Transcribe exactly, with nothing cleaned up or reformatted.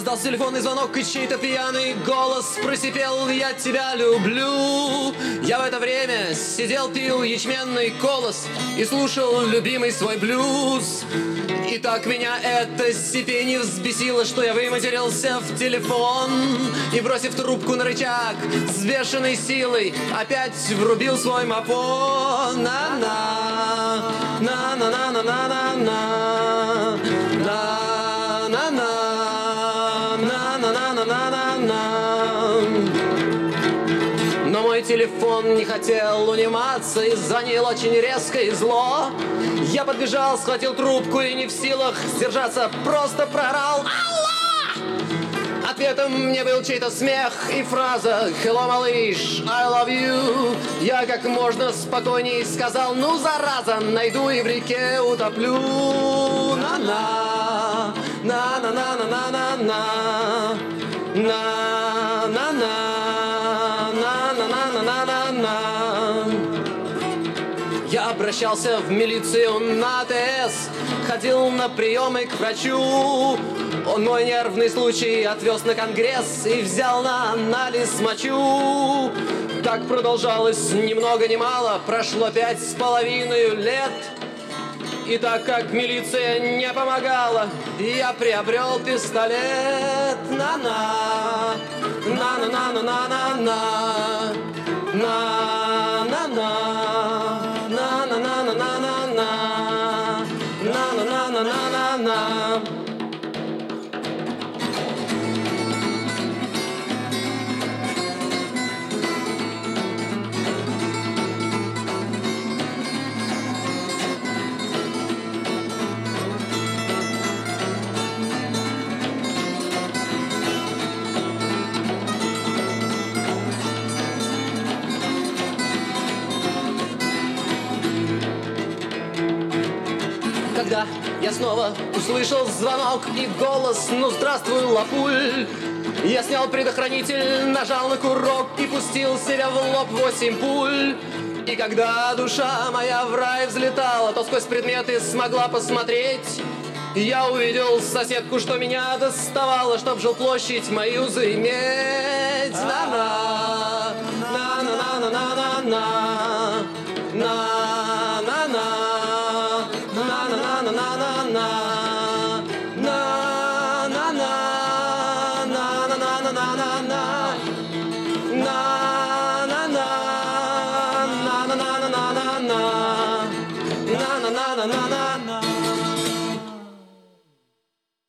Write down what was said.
Раздался телефонный звонок, и чей-то пьяный голос просипел: «Я тебя люблю». Я в это время сидел, пил ячменный колос и слушал любимый свой блюз. И так меня это сипение взбесило, что я выматерился в телефон и, бросив трубку на рычаг, с бешеной силой опять врубил свой мопон. На-на, на-на-на-на-на-на, на-на-на, на-на-на-на-на-на. Но мой телефон не хотел униматься и звонил очень резко и зло. Я подбежал, схватил трубку и не в силах сдержаться, просто проорал: «Алло!» Ответом мне был чей-то смех и фраза: «Hello, малыш, I love you». Я как можно спокойней сказал: «Ну, зараза, найду и в реке утоплю». На-на, на-на-на-на-на-на, на-на-на, на-на-на-на-на-на. Я обращался в милицию на АТС, ходил на приемы к врачу. Он мой нервный случай отвез на конгресс и взял на анализ мочу. Так продолжалось ни много ни мало, прошло пять с половиной лет. И так как милиция не помогала, я приобрел пистолет. На-на, на-на-на-на-на-на, на-на-на, на-на-на-на-на-на, на-на-на-на-на-на. Когда я снова услышал звонок и голос: «Ну, здравствуй, лапуль!» Я снял предохранитель, нажал на курок и пустил себе в лоб восемь пуль. И когда душа моя в рай взлетала, то сквозь предметы смогла посмотреть. Я увидел соседку, что меня доставала, чтоб жилплощадь мою заиметь. На-на, на-на-на-на-на-на, на-на-на, на-на-на-на-на-на, на-на-на, на-на-на-на-на-на, на-на-на, на-на-на-на-на-на, на-на-на-на-на-на.